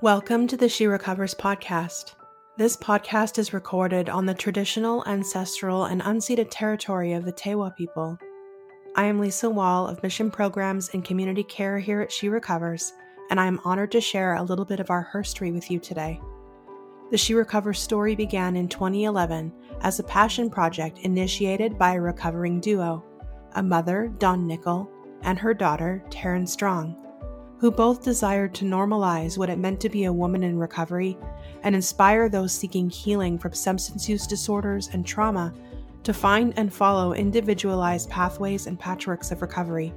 Welcome to the She Recovers podcast. This podcast is recorded on the traditional, ancestral, and unceded territory of the Tewa people. I am Lisa Wall of Mission Programs and Community Care here at She Recovers, and I am honored to share a little bit of our herstory with you today. The She Recovers story began in 2011 as a passion project initiated by a recovering duo, a mother, Dawn Nickel, and her daughter, Taryn Strong, who both desired to normalize what it meant to be a woman in recovery and inspire those seeking healing from substance use disorders and trauma to find and follow individualized pathways and patchworks of recovery.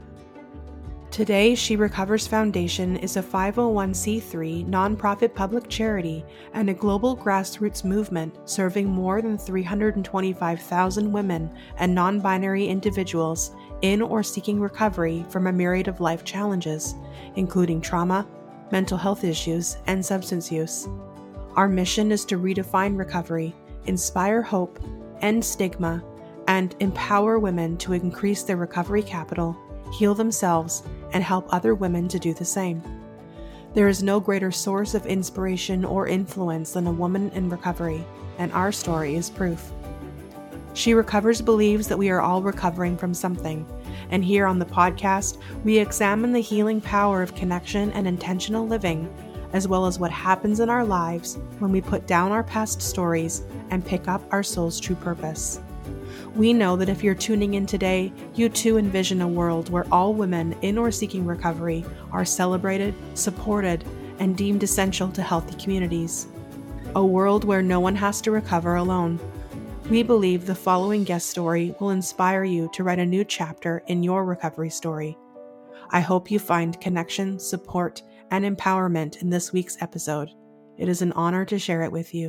Today, She Recovers Foundation is a 501c3 nonprofit public charity and a global grassroots movement serving more than 325,000 women and non-binary individuals in or seeking recovery from a myriad of life challenges, including trauma, mental health issues, and substance use. Our mission is to redefine recovery, inspire hope, end stigma, and empower women to increase their recovery capital, heal themselves, and help other women to do the same. There is no greater source of inspiration or influence than a woman in recovery, and our story is proof. She Recovers believes that we are all recovering from something, and here on the podcast, we examine the healing power of connection and intentional living, as well as what happens in our lives when we put down our past stories and pick up our soul's true purpose. We know that if you're tuning in today, you too envision a world where all women in or seeking recovery are celebrated, supported, and deemed essential to healthy communities. A world where no one has to recover alone. We believe the following guest story will inspire you to write a new chapter in your recovery story. I hope you find connection, support, and empowerment in this week's episode. It is an honor to share it with you.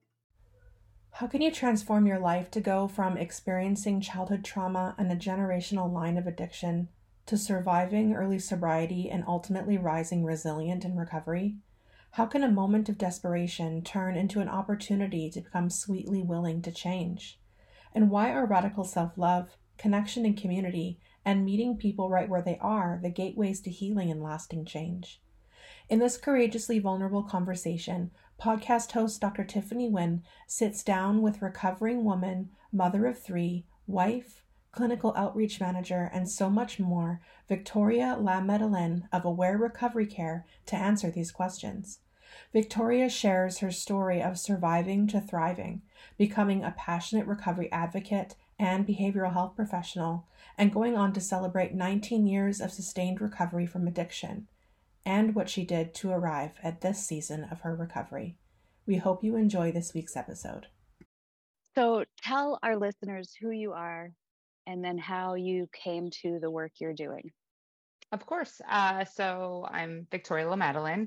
How can you transform your life to go from experiencing childhood trauma and a generational line of addiction to surviving early sobriety and ultimately rising resilient in recovery? How can a moment of desperation turn into an opportunity to become sweetly willing to change? And why are radical self-love, connection and community, and meeting people right where they are the gateways to healing and lasting change? In this courageously vulnerable conversation, podcast host Dr. Tiffany Nguyen sits down with recovering woman, mother of three, wife, clinical outreach manager, and so much more, Victoria La Madeleine of Aware Recovery Care, to answer these questions. Victoria shares her story of surviving to thriving, becoming a passionate recovery advocate and behavioral health professional, and going on to celebrate 19 years of sustained recovery from addiction, and what she did to arrive at this season of her recovery. We hope you enjoy this week's episode. So tell our listeners who you are and then how you came to the work you're doing. Of course. So I'm Victoria La Madeleine.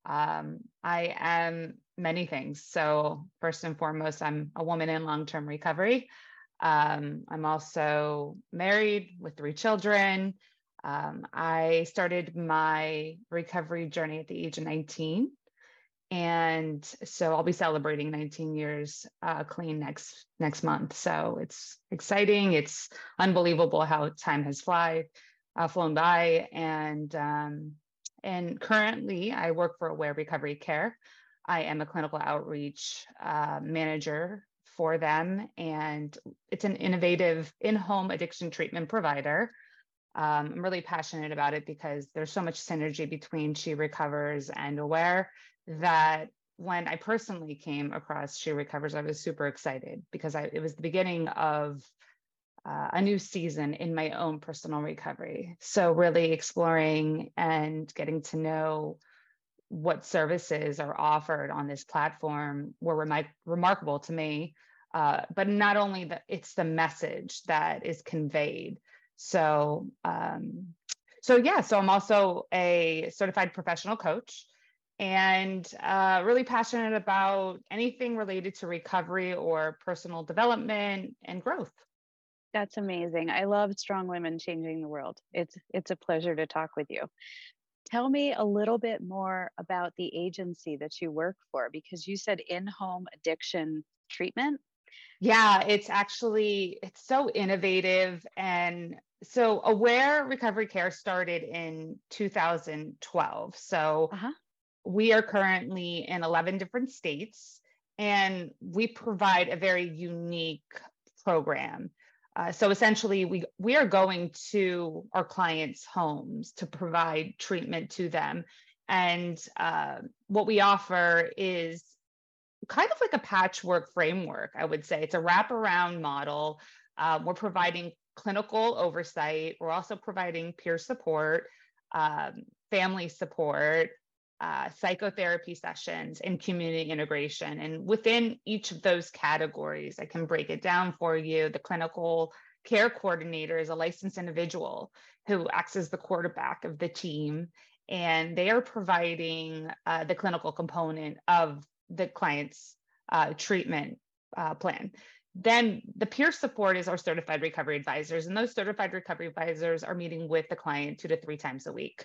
I am many things. So first and foremost, I'm a woman in long-term recovery. I'm also married with 3 children. I started my recovery journey at the age of 19. And so I'll be celebrating 19 years clean next month. So it's exciting. It's unbelievable how time has flown by. And currently I work for Aware Recovery Care. I am a clinical outreach manager for them. And it's an innovative in-home addiction treatment provider. I'm really passionate about it because there's so much synergy between She Recovers and Aware that when I personally came across She Recovers, I was super excited because it was the beginning of a new season in my own personal recovery. So really exploring and getting to know what services are offered on this platform were remarkable to me. But not only that, it's the message that is conveyed. So I'm also a certified professional coach and really passionate about anything related to recovery or personal development and growth. That's amazing. I love strong women changing the world. It's a pleasure to talk with you. Tell me a little bit more about the agency that you work for, because you said in-home addiction treatment. Yeah, it's so innovative. And so Aware Recovery Care started in 2012. So we are currently in 11 different states, and we provide a very unique program. So essentially, we are going to our clients' homes to provide treatment to them. And what we offer is kind of like a patchwork framework, I would say. It's a wraparound model. We're providing clinical oversight. We're also providing peer support, family support, psychotherapy sessions, and community integration. And within each of those categories, I can break it down for you. The clinical care coordinator is a licensed individual who acts as the quarterback of the team, and they are providing the clinical component of the client's treatment plan. Then the peer support is our certified recovery advisors, and those certified recovery advisors are meeting with the client 2 to 3 times a week.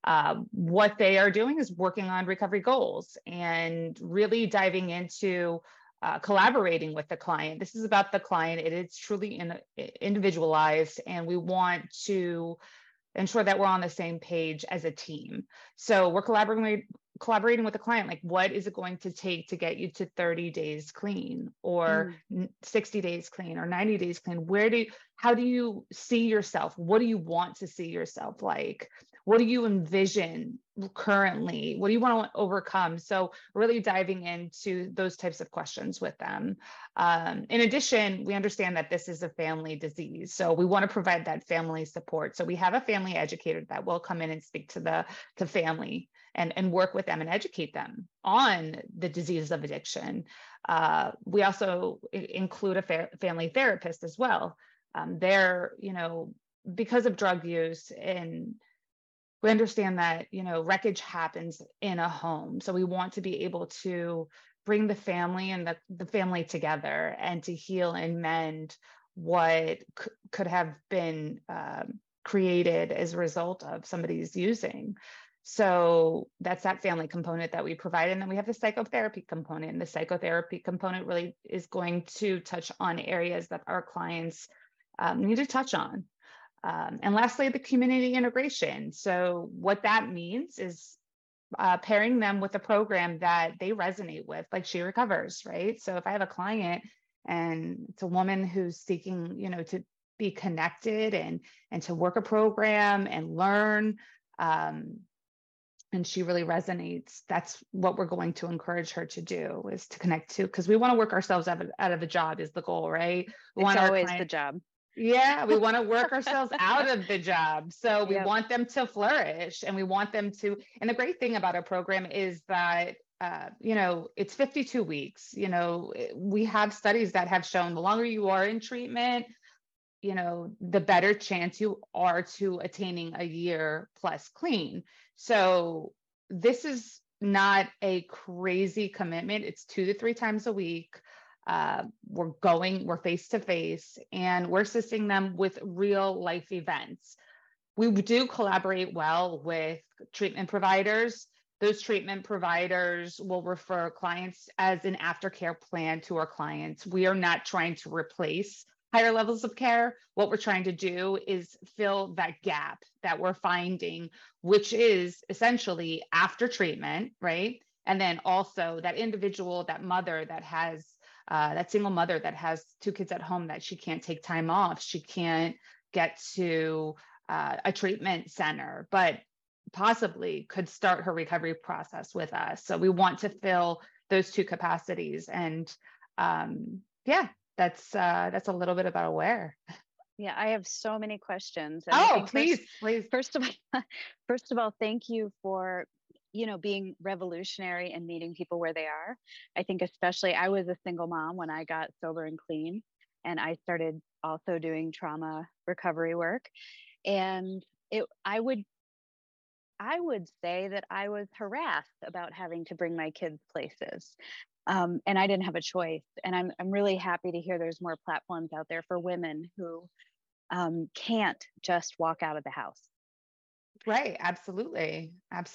What they are doing is working on recovery goals and really diving into collaborating with the client. This is about the client. It is truly individualized, and we want to ensure that we're on the same page as a team. So we're collaborating with the client, like what is it going to take to get you to 30 days clean, or 60 days clean, or 90 days clean? How do you see yourself? What do you want to see yourself like? What do you envision currently? What do you want to overcome? So really diving into those types of questions with them. In addition, we understand that this is a family disease, so we want to provide that family support. So we have a family educator that will come in and speak to family and work with them and educate them on the disease of addiction. We also include a family therapist as well. They're, because of drug use, and we understand that, wreckage happens in a home. So we want to be able to bring the family and the family together and to heal and mend what could have been created as a result of somebody's using. So that's that family component that we provide. And then we have the psychotherapy component. And the psychotherapy component really is going to touch on areas that our clients need to touch on. And lastly, the community integration. So what that means is pairing them with a program that they resonate with, like She Recovers, right? So if I have a client and it's a woman who's seeking, to be connected and to work a program and learn, and she really resonates, that's what we're going to encourage her to do, is to connect to, because we want to work ourselves out of a job is the goal, right? It's always the job. Yeah, we want to work ourselves out of the job. So we want them to flourish, and we want them to, and the great thing about our program is that, it's 52 weeks. We have studies that have shown the longer you are in treatment, the better chance you are to attaining a year plus clean. So this is not a crazy commitment. It's 2 to 3 times a week. We're face to face, and we're assisting them with real life events. We do collaborate well with treatment providers. Those treatment providers will refer clients as an aftercare plan to our clients. We are not trying to replace higher levels of care. What we're trying to do is fill that gap that we're finding, which is essentially after treatment, right? And then also that individual, that mother that has that single mother that has 2 kids at home, that she can't take time off. She can't get to a treatment center, but possibly could start her recovery process with us. So we want to fill those 2 capacities. And that's a little bit about Aware. Yeah, I have so many questions. And please. First of all, thank you for being revolutionary and meeting people where they are. I think especially, I was a single mom when I got sober and clean, and I started also doing trauma recovery work. And I would say that I was harassed about having to bring my kids places. And I didn't have a choice. And I'm really happy to hear there's more platforms out there for women who can't just walk out of the house. Right. Absolutely.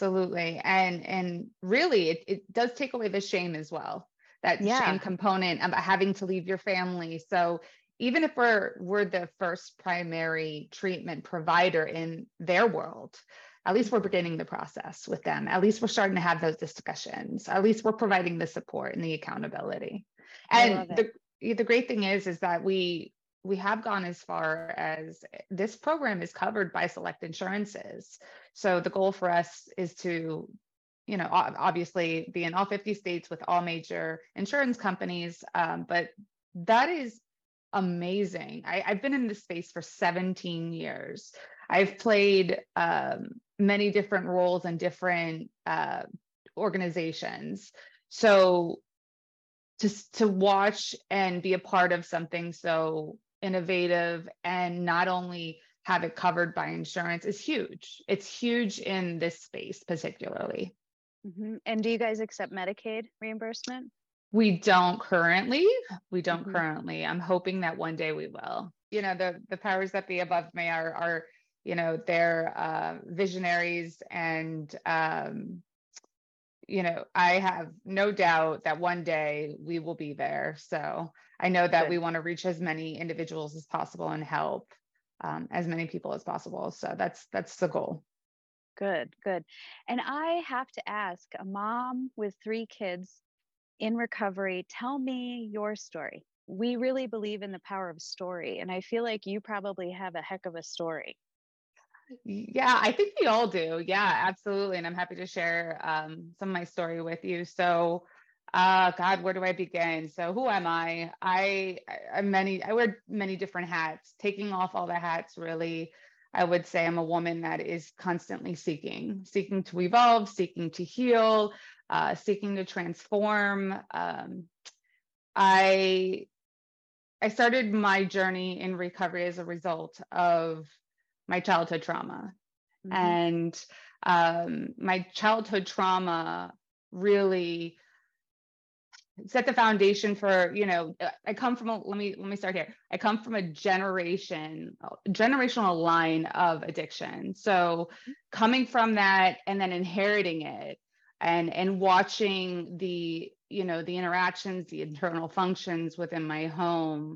And really, it does take away the shame as well, that shame component about having to leave your family. So even if we're the first primary treatment provider in their world, at least we're beginning the process with them. At least we're starting to have those discussions. At least we're providing the support and the accountability. And the great thing is that we have gone as far as this program is covered by select insurances. So the goal for us is to, obviously be in all 50 states with all major insurance companies. But that is amazing. I've been in this space for 17 years. I've played many different roles in different organizations. So to watch and be a part of something so innovative and not only have it covered by insurance is huge. It's huge in this space particularly. Mm-hmm. And do you guys accept Medicaid reimbursement? We don't currently. I'm hoping that one day we will. The powers that be above me are they're visionaries, and I have no doubt that one day we will be there. So I know that we want to reach as many individuals as possible and help as many people as possible. So that's the goal. Good. And I have to ask, a mom with 3 kids in recovery, tell me your story. We really believe in the power of story, and I feel like you probably have a heck of a story. Yeah, I think we all do. Yeah, absolutely. And I'm happy to share some of my story with you. So, God, where do I begin? So who am I? I wear many different hats. Taking off all the hats, really, I would say I'm a woman that is constantly seeking to evolve, seeking to heal, seeking to transform. I started my journey in recovery as a result of my childhood trauma. Mm-hmm. And my childhood trauma really set the foundation for, I come from let me start here. I come from a generational line of addiction. So coming from that and then inheriting it and watching the interactions, the internal functions within my home,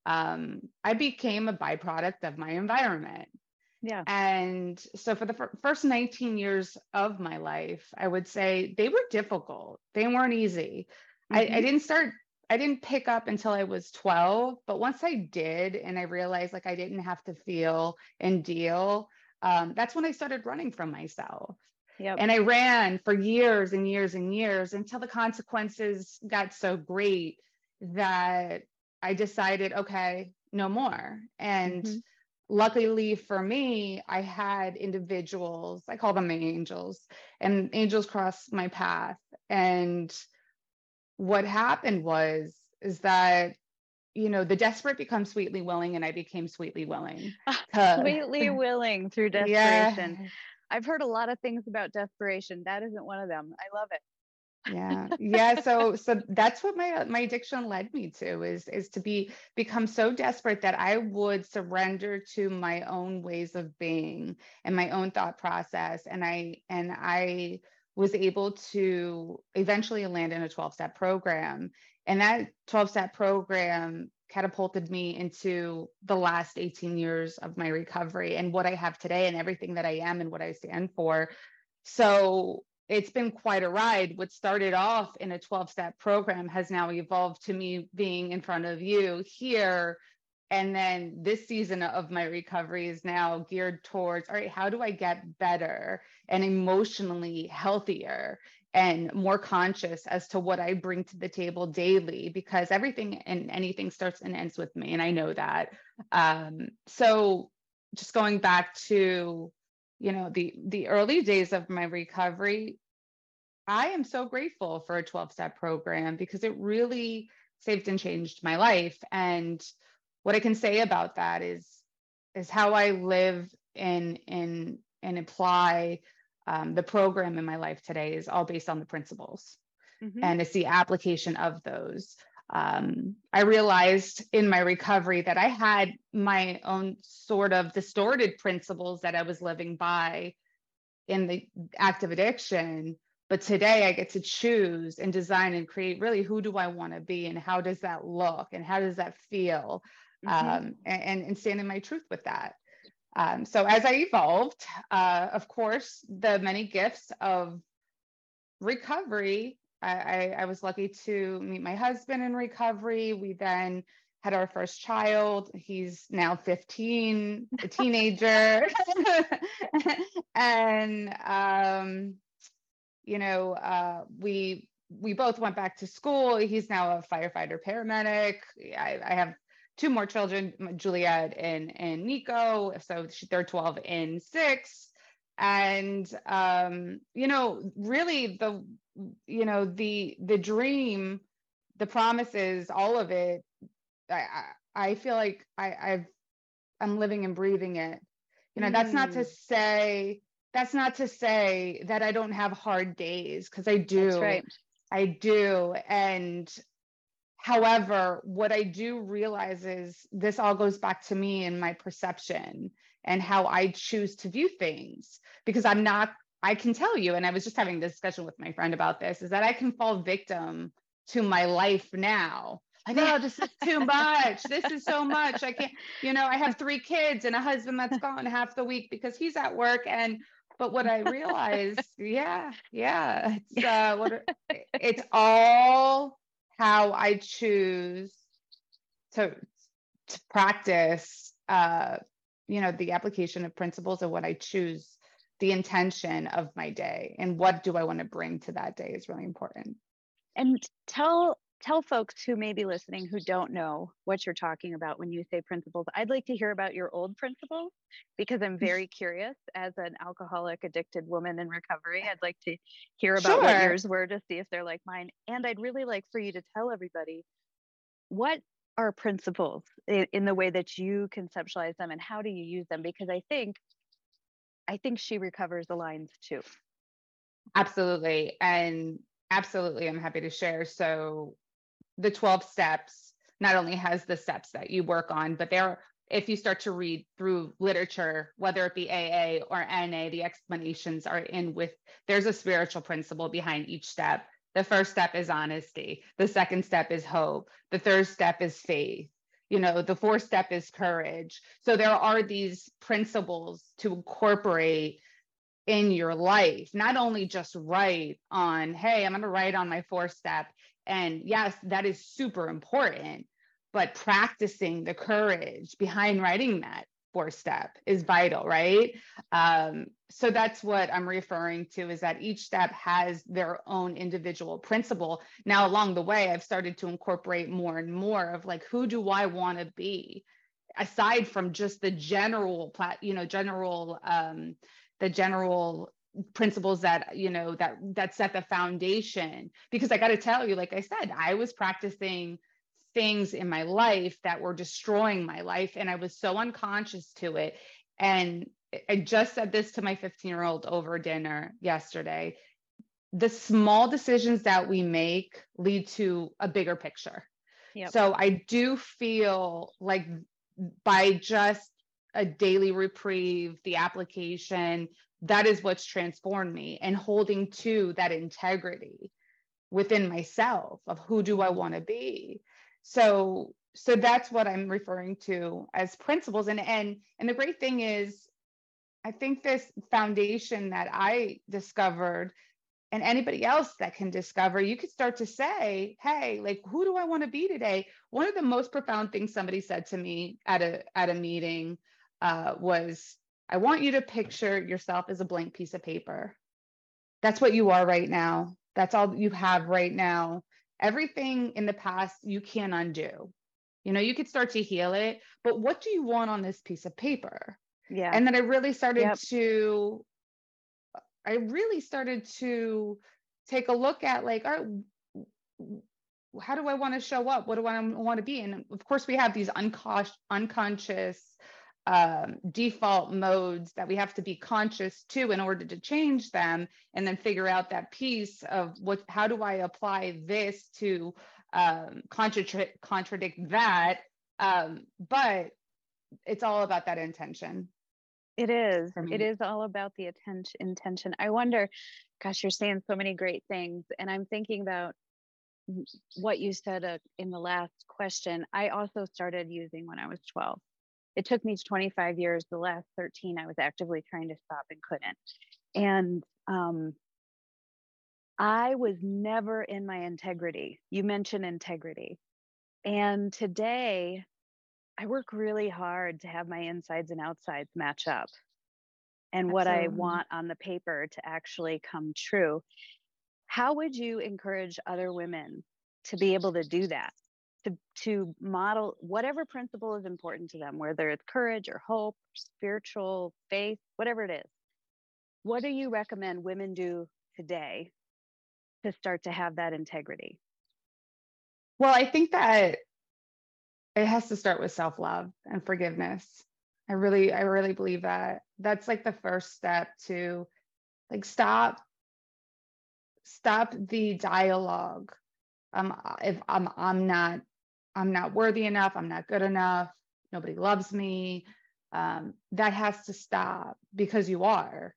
I became a byproduct of my environment. Yeah. And so for the first 19 years of my life, I would say they were difficult. They weren't easy. Mm-hmm. I didn't pick up until I was 12, but once I did, and I realized like I didn't have to feel and deal, that's when I started running from myself. Yep. And I ran for years and years and years until the consequences got so great that I decided, okay, no more. And mm-hmm. Luckily for me, I had individuals, I call them angels, and angels crossed my path. And what happened is that, the desperate become sweetly willing, and I became sweetly willing. Sweetly willing through desperation. Yeah. I've heard a lot of things about desperation. That isn't one of them. I love it. Yeah. So that's what my addiction led me to is to become so desperate that I would surrender to my own ways of being and my own thought process. And I was able to eventually land in a 12-step program. And that 12-step program catapulted me into the last 18 years of my recovery and what I have today and everything that I am and what I stand for. So it's been quite a ride. What started off in a 12-step program has now evolved to me being in front of you here. And then this season of my recovery is now geared towards, all right, how do I get better and emotionally healthier and more conscious as to what I bring to the table daily? Because everything and anything starts and ends with me. And I know that. So just going back to the early days of my recovery, I am so grateful for a 12-step program because it really saved and changed my life. And what I can say about that is how I live and apply the program in my life today is all based on the principles. Mm-hmm. And it's the application of those. I realized in my recovery that I had my own sort of distorted principles that I was living by in the active addiction. But today I get to choose and design and create really who do I want to be and how does that look and how does that feel? Mm-hmm. And stand in my truth with that. So as I evolved, of course, the many gifts of recovery, I was lucky to meet my husband in recovery. We then had our first child. He's now 15, a teenager. And, we both went back to school. He's now a firefighter paramedic. I have two more children, Juliet and Nico. So they're 12 and 6. And, really the dream, the promises, all of it, I feel like I'm living and breathing it. That's not to say that I don't have hard days, because I do. That's right. I do. And however, what I do realize is this all goes back to me and my perception and how I choose to view things, because I can tell you, and I was just having a discussion with my friend about this, is that I can fall victim to my life now. Like, oh, this is too much. This is so much. I can't, I have 3 kids and a husband that's gone half the week because he's at work. But what I realized, it's all how I choose to practice, the application of principles, of what I choose, the intention of my day, and what do I want to bring to that day is really important. And tell folks who may be listening who don't know what you're talking about when you say principles. I'd like to hear about your old principles, because I'm very curious. As an alcoholic addicted woman in recovery, I'd like to hear about what yours were, to see if they're like mine. And I'd really like for you to tell everybody, what are principles in the way that you conceptualize them, and how do you use them? Because I think She Recovers aligns too. Absolutely. And absolutely, I'm happy to share. So the 12 steps not only has the steps that you work on, but if you start to read through literature, whether it be AA or NA, the explanations are there's a spiritual principle behind each step. The first step is honesty. The second step is hope. The third step is faith. The fourth step is courage. So there are these principles to incorporate in your life, not only just write on, hey, I'm going to write on my 4th step. And yes, that is super important, but practicing the courage behind writing that 4th step is vital, right? So that's what I'm referring to, is that each step has their own individual principle. Now, along the way, I've started to incorporate more and more of, like, who do I want to be? Aside from just the general principles that that set the foundation. Because I got to tell you, like I said, I was practicing things in my life that were destroying my life, and I was so unconscious to it. And I just said this to my 15-year-old over dinner yesterday: the small decisions that we make lead to a bigger picture. Yep. So I do feel like by just a daily reprieve, the application, that is what's transformed me, and holding to that integrity within myself of who do I want to be. So that's what I'm referring to as principles. And the great thing is, I think this foundation that I discovered, and anybody else that can discover, you could start to say, hey, like, who do I want to be today? One of the most profound things somebody said to me at a meeting was, I want you to picture yourself as a blank piece of paper. That's what you are right now. That's all you have right now. Everything in the past you can undo. You could start to heal it, but what do you want on this piece of paper? Yeah. And then I really started to take a look at, like, all right, how do I want to show up? What do I want to be? And of course, we have these unconscious default modes that we have to be conscious to in order to change them, and then figure out that piece of how do I apply this to contradict that. But it's all about that intention. It is. It is all about the intention. I wonder, gosh, you're saying so many great things, and I'm thinking about what you said in the last question. I also started using when I was 12. It took me 25 years. The last 13, I was actively trying to stop and couldn't. And I was never in my integrity. You mentioned integrity. And today, I work really hard to have my insides and outsides match up and what I Absolutely. want on the paper to actually come true. How would you encourage other women to be able to do that? To model whatever principle is important to them, whether it's courage or hope, spiritual faith, whatever it is. What do you recommend women do today to start to have that integrity? Well, I think that it has to start with self-love and forgiveness. I really believe that. That's like the first step to like stop the dialogue. If I'm not worthy enough, I'm not good enough, nobody loves me. That has to stop, because you are.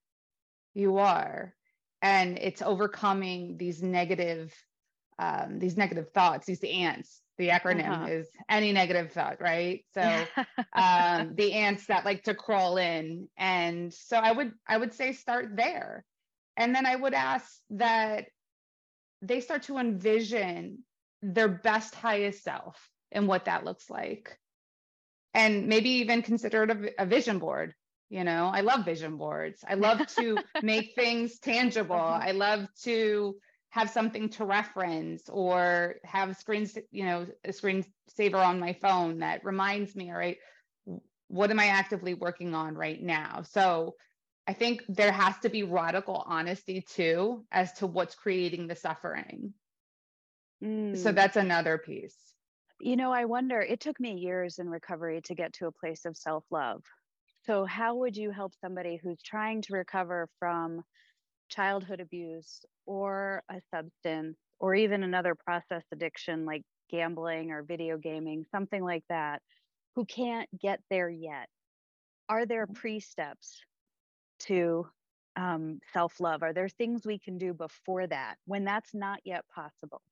And it's overcoming these negative thoughts, these ants. The acronym is any negative thought, right? So the ants that like to crawl in. And so I would say start there. And then I would ask that they start to envision their best, highest self and what that looks like. And maybe even consider it a vision board. You know, I love vision boards. I love to make things tangible. I love to have something to reference, or have a screensaver on my phone that reminds me, all right, what am I actively working on right now? So I think there has to be radical honesty too, as to what's creating the suffering. So that's another piece. You know, I wonder, it took me years in recovery to get to a place of self-love. So how would you help somebody who's trying to recover from childhood abuse or a substance, or even another process addiction like gambling or video gaming, something like that, who can't get there yet? Are there pre-steps to self-love? Are there things we can do before that when that's not yet possible?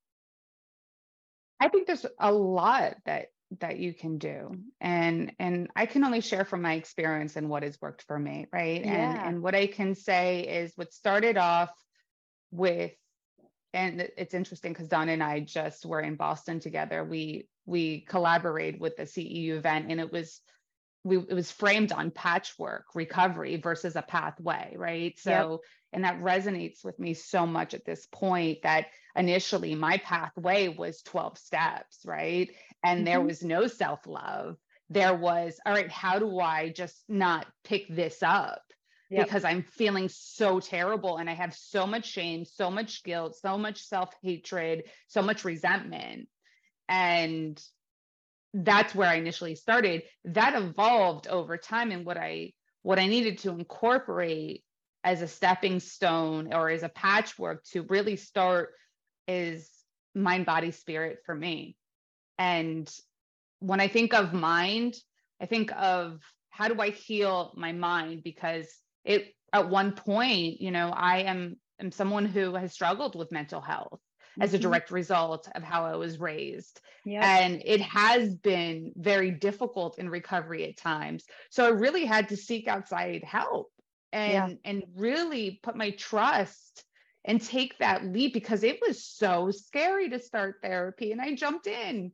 I think there's a lot that you can do, and I can only share from my experience and what has worked for me, right? Yeah. And what I can say is what started off with, and it's interesting because Donna and I just were in Boston together. We collaborated with the CEU event, and it was framed on patchwork recovery versus a pathway, right? So, Yep. and that resonates with me so much at this point, that initially my pathway was 12 steps, right? And there was no self-love. There was, all right, how do I just not pick this up? Yep. Because I'm feeling so terrible, and I have so much shame, so much guilt, so much self-hatred, so much resentment. And that's where I initially started. That evolved over time, and what I needed to incorporate as a stepping stone or as a patchwork to really start is mind, body, spirit for me. And when I think of mind, I think of how do I heal my mind? Because it, at one point, you know, I am someone who has struggled with mental health as a direct result of how I was raised. Yep. And it has been very difficult in recovery at times. So I really had to seek outside help and really put my trust and take that leap, because it was so scary to start therapy. And I jumped in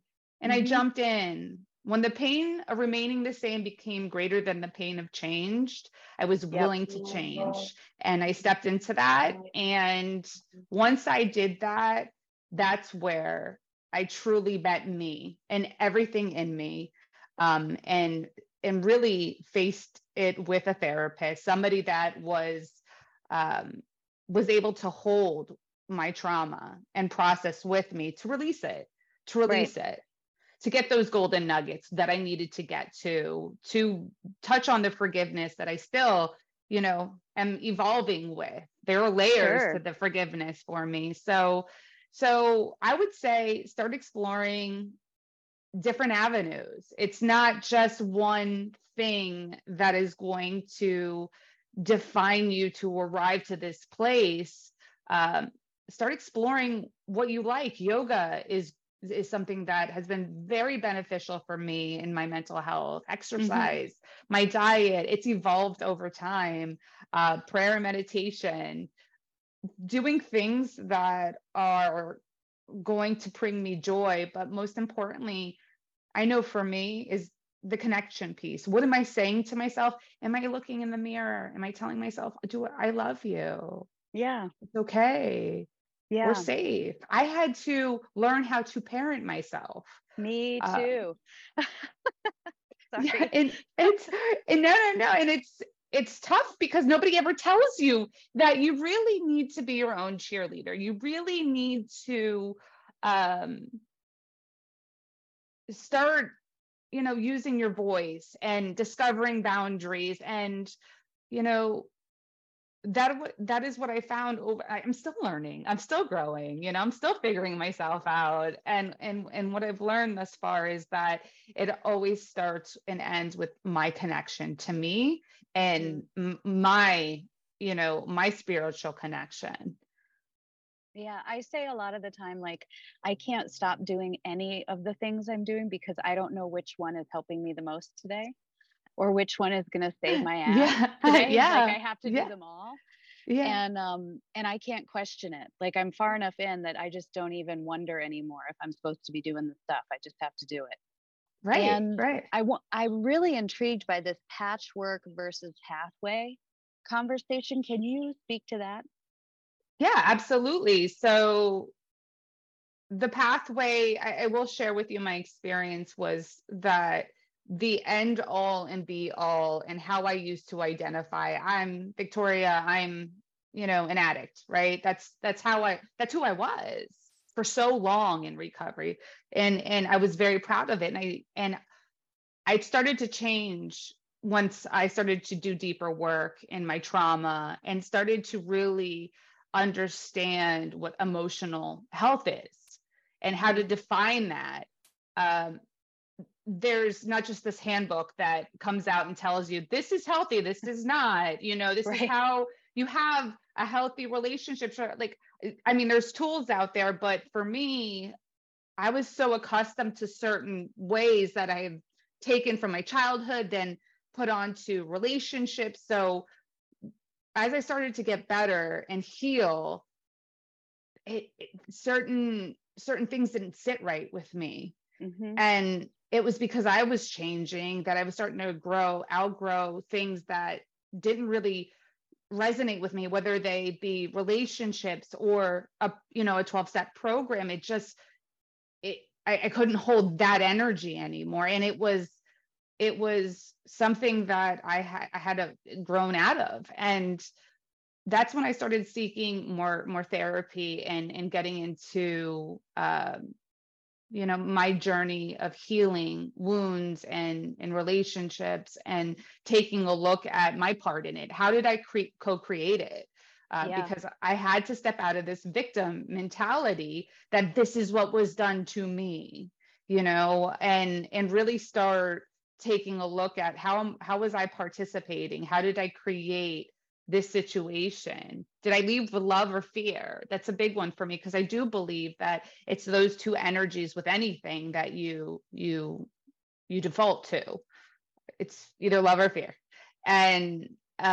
when the pain of remaining the same became greater than the pain of changed. I was willing to change, and I stepped into that. And once I did that, that's where I truly met me and everything in me, and really faced it with a therapist, somebody that was able to hold my trauma and process with me to release it, to get those golden nuggets that I needed to get to touch on the forgiveness that I still, you know, am evolving with. There are layers to the forgiveness for me. So I would say start exploring different avenues. It's not just one thing that is going to define you to arrive to this place. Start exploring what you like. Yoga is is something that has been very beneficial for me in my mental health. Exercise, my diet, it's evolved over time. Prayer and meditation, doing things that are going to bring me joy. But most importantly, I know for me is the connection piece. What am I saying to myself? Am I looking in the mirror? Am I telling myself, I love you? Yeah. It's okay. We're Yeah. safe. I had to learn how to parent myself. Me Uh, too. yeah, Sorry. and no, and it's tough because nobody ever tells you that you really need to be your own cheerleader. You really need to um, start, using your voice and discovering boundaries, and you know that is what I found I'm still learning, I'm still growing, I'm still figuring myself out, and what I've learned thus far is that it always starts and ends with my connection to me and my my spiritual connection. Yeah, I say a lot of the time, like, I can't stop doing any of the things I'm doing because I don't know which one is helping me the most today or which one is going to save my ass Yeah. today. Like, Yeah. I have to do Yeah. them all. Yeah. And I can't question it. Like, I'm far enough in that I just don't even wonder anymore if I'm supposed to be doing the stuff. I just have to do it. Right. And Right. I'm really intrigued by this patchwork versus pathway conversation. Can you speak to that? Yeah, absolutely. So the pathway, I will share with you, my experience was that the end all and be all, and how I used to identify, I'm Victoria, I'm, an addict, right? That's who I was for so long in recovery. And I was very proud of it. And I started to change once I started to do deeper work in my trauma and started to really understand what emotional health is and how to define that. Um, there's not just this handbook that comes out and tells you this is healthy, this is not, this is Right. how you have a healthy relationship. Like, I mean, there's tools out there, but for me, I was so accustomed to certain ways that I've taken from my childhood, then put onto relationships. So as I started to get better and heal, certain things didn't sit right with me. And it was because I was changing that I was starting to outgrow things that didn't really resonate with me, whether they be relationships or a 12-step program. I couldn't hold that energy anymore. And it was something that I had grown out of. And that's when I started seeking more therapy and getting into, my journey of healing wounds and relationships, and taking a look at my part in it. How did I co-create it? Because I had to step out of this victim mentality that this is what was done to me, and really start taking a look at how was I participating? How did I create this situation? Did I leave with love or fear? That's a big one for me, because I do believe that it's those two energies with anything that you default to. It's either love or fear. And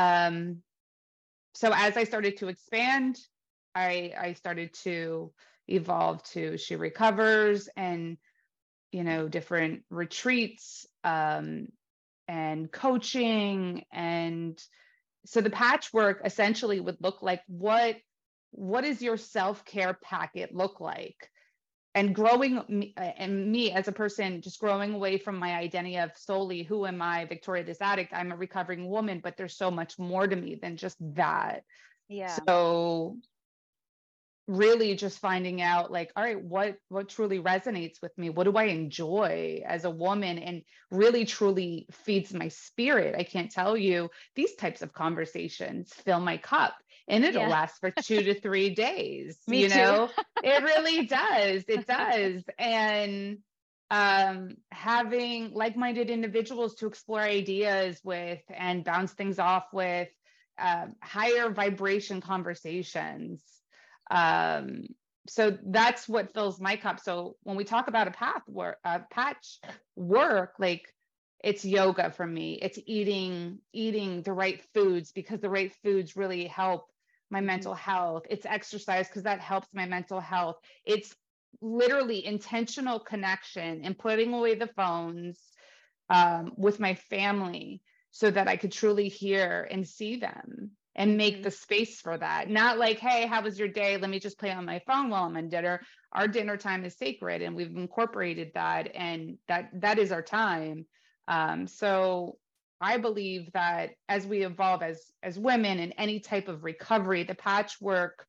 so as I started to expand, I started to evolve to She Recovers, and different retreats, and coaching. And so the patchwork essentially would look like, what does your self-care packet look like? And me as a person, just growing away from my identity of solely, who am I, Victoria, this addict? I'm a recovering woman, but there's so much more to me than just that. Yeah. So really just finding out, like, all right, what truly resonates with me? What do I enjoy as a woman? And really truly feeds my spirit. I can't tell you, these types of conversations fill my cup, and it'll last for 2 to 3 days. Me too. It really does. It does. And having like-minded individuals to explore ideas with and bounce things off with, higher vibration conversations, so that's what fills my cup. So when we talk about patch work, like it's yoga for me. It's eating the right foods, because the right foods really help my mental health. It's exercise because that helps my mental health. It's literally intentional connection and putting away the phones with my family so that I could truly hear and see them and make the space for that. Not like, hey, how was your day? Let me just play on my phone while I'm in dinner. Our dinner time is sacred, and we've incorporated that, and that is our time. So I believe that as we evolve as women in any type of recovery, the patchwork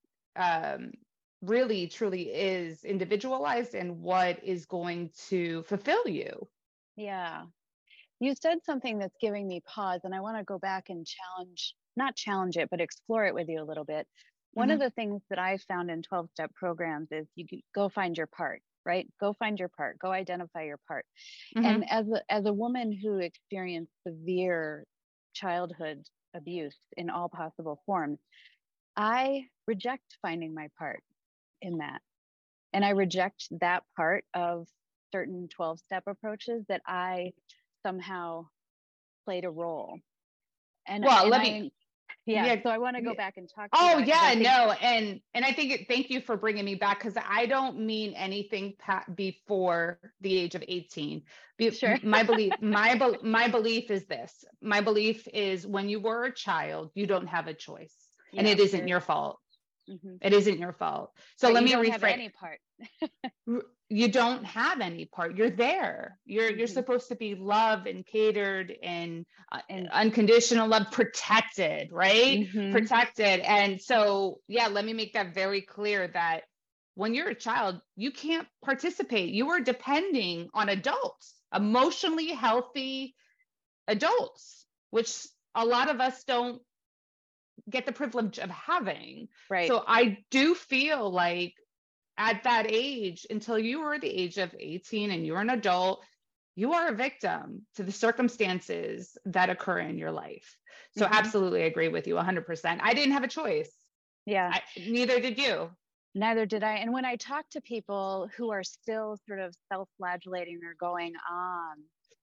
really truly is individualized and what is going to fulfill you. Yeah. You said something that's giving me pause, and I want to go back and not challenge it, but explore it with you a little bit. One of the things that I found in 12-step programs is you go find your part, right? Go find your part, go identify your part. And as a woman who experienced severe childhood abuse in all possible forms, I reject finding my part in that. And I reject that part of certain 12-step approaches that I somehow played a role. And well, so I want to go back and talk to oh that, yeah, no, and I think thank you for bringing me back, because I don't mean anything before the age of 18. Sure. My belief is this. My belief is when you were a child, you don't have a choice, and it isn't your fault. It isn't your fault. So let me rephrase. Have any part. You don't have any part. You're there. You're supposed to be loved and catered and unconditional love, protected, right? Protected. And so, yeah, let me make that very clear that when you're a child, you can't participate. You are depending on adults, emotionally healthy adults, which a lot of us don't get the privilege of having. Right. So I do feel like at that age, until you were the age of 18 and you're an adult, you are a victim to the circumstances that occur in your life. So absolutely agree with you 100%. I didn't have a choice. Yeah. Neither did you. Neither did I. And when I talk to people who are still sort of self-flagellating or going on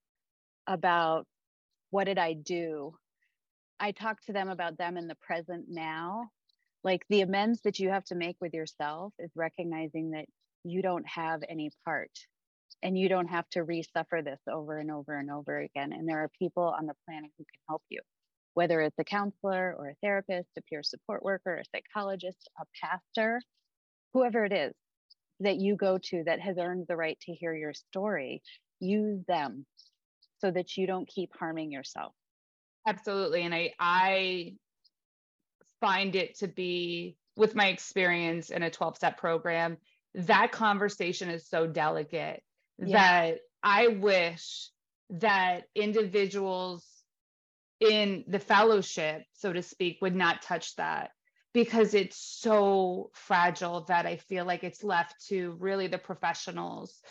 about what did I do, I talk to them about them in the present now. Like the amends that you have to make with yourself is recognizing that you don't have any part, and you don't have to re-suffer this over and over and over again. And there are people on the planet who can help you, whether it's a counselor or a therapist, a peer support worker, a psychologist, a pastor, whoever it is that you go to that has earned the right to hear your story. Use them so that you don't keep harming yourself. Absolutely. And I find it to be, with my experience in a 12-step program, that conversation is so delicate that I wish that individuals in the fellowship, so to speak, would not touch that, because it's so fragile that I feel like it's left to really the professionals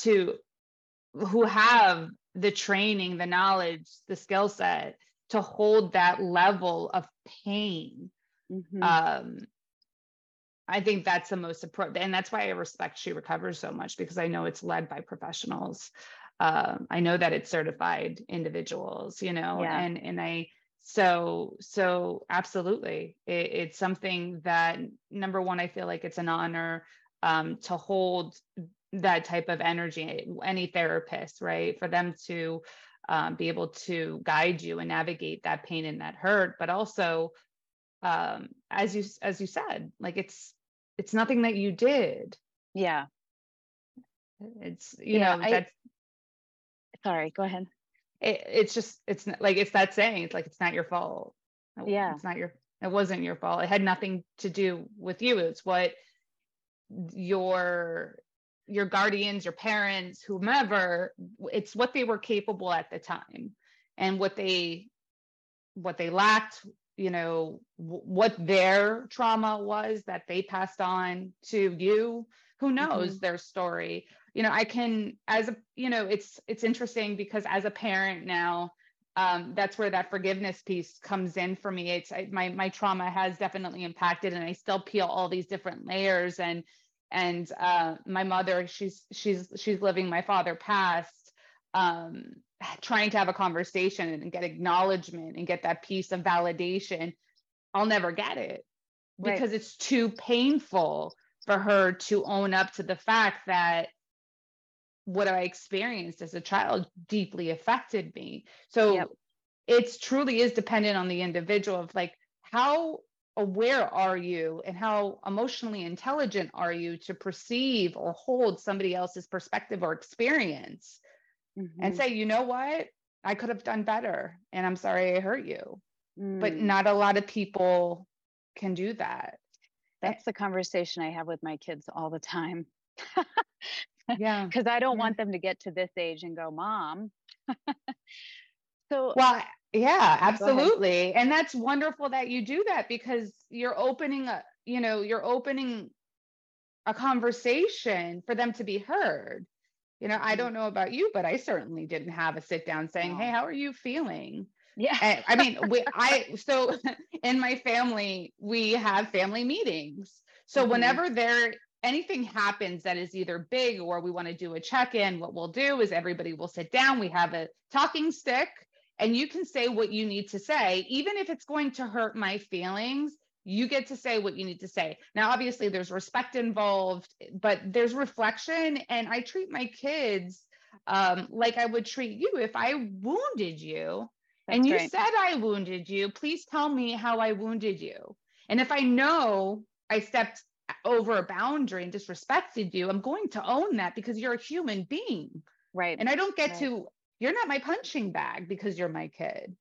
who have the training, the knowledge, the skill set to hold that level of pain. I think that's the most important, and that's why I respect She Recovers so much, because I know it's led by professionals. I know that it's certified individuals, and so absolutely, it's something that, number one, I feel like it's an honor to hold that type of energy. Any therapist, right, for them to be able to guide you and navigate that pain and that hurt, but also as you said, like it's nothing that you did. Yeah. It's, that's, sorry, go ahead. It's that saying, it's like, it's not your fault. Yeah. It wasn't your fault. It had nothing to do with you. It's what your guardians, your parents, whomever, it's what they were capable at the time, and what they lacked, what their trauma was that they passed on to you. Who knows their story? It's interesting, because as a parent now, that's where that forgiveness piece comes in for me. It's my trauma has definitely impacted, and I still peel all these different layers. And my mother, she's living. My father passed, trying to have a conversation and get acknowledgement and get that piece of validation. I'll never get it because it's too painful for her to own up to the fact that what I experienced as a child deeply affected me. So it truly is dependent on the individual of like, how aware are you and how emotionally intelligent are you to perceive or hold somebody else's perspective or experience and say, you know what, I could have done better and I'm sorry I hurt you. But not a lot of people can do that. That's the conversation I have with my kids all the time. Yeah. Because I don't want them to get to this age and go, Mom. So, well, yeah, absolutely. And that's wonderful that you do that, because you're opening a conversation for them to be heard. I don't know about you, but I certainly didn't have a sit down saying, hey, how are you feeling? Yeah. And, I mean, so in my family, we have family meetings. So whenever anything happens that is either big or we want to do a check-in, what we'll do is everybody will sit down. We have a talking stick and you can say what you need to say. Even if it's going to hurt my feelings, you get to say what you need to say. Now, obviously there's respect involved, but there's reflection. And I treat my kids like I would treat you. If I wounded you and you said I wounded you, please tell me how I wounded you. And if I know I stepped over a boundary and disrespected you, I'm going to own that because you're a human being. Right. And I don't get to, you're not my punching bag because you're my kid.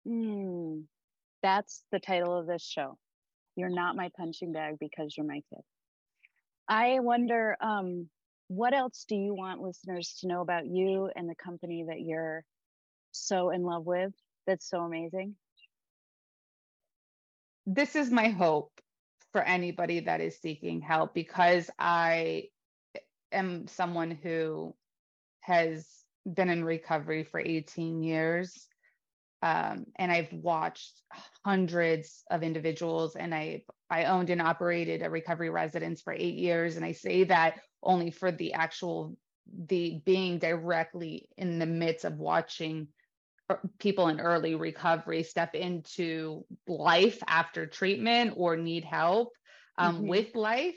That's the title of this show. You're not my punching bag because you're my kid. I wonder, what else do you want listeners to know about you and the company that you're so in love with? That's so amazing. This is my hope for anybody that is seeking help, because I am someone who has been in recovery for 18 years. And I've watched hundreds of individuals, and I owned and operated a recovery residence for 8 years. And I say that only for the being directly in the midst of watching people in early recovery step into life after treatment or need help with life.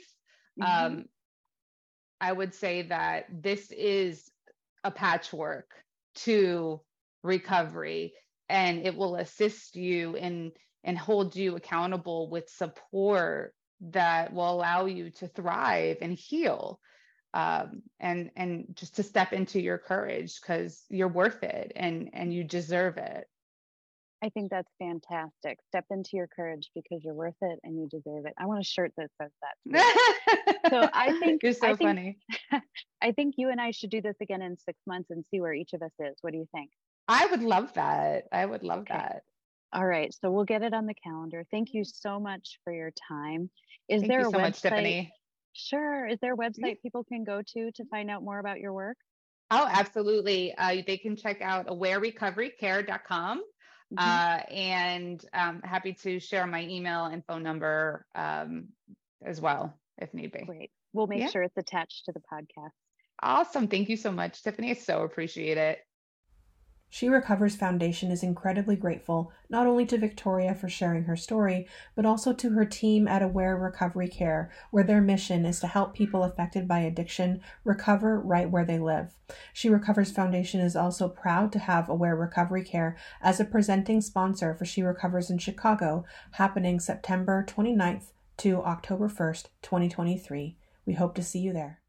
I would say that this is a patchwork to recovery, and it will assist you and hold you accountable with support that will allow you to thrive and heal. And just to step into your courage, because you're worth it and you deserve it. I think that's fantastic. Step into your courage because you're worth it and you deserve it. I want a shirt that says that. So I think you're so funny. I think you and I should do this again in 6 months and see where each of us is. What do you think? I would love that. I would love that. All right. So we'll get it on the calendar. Thank you so much for your time. Thank you so much, Tiffany. Sure. Is there a website people can go to find out more about your work? Oh, absolutely. They can check out awarerecoverycare.com. And I'm happy to share my email and phone number as well, if need be. Great. We'll make sure it's attached to the podcast. Awesome. Thank you so much, Tiffany. I so appreciate it. She Recovers Foundation is incredibly grateful not only to Victoria for sharing her story, but also to her team at Aware Recovery Care, where their mission is to help people affected by addiction recover right where they live. She Recovers Foundation is also proud to have Aware Recovery Care as a presenting sponsor for She Recovers in Chicago, happening September 29th to October 1st, 2023. We hope to see you there.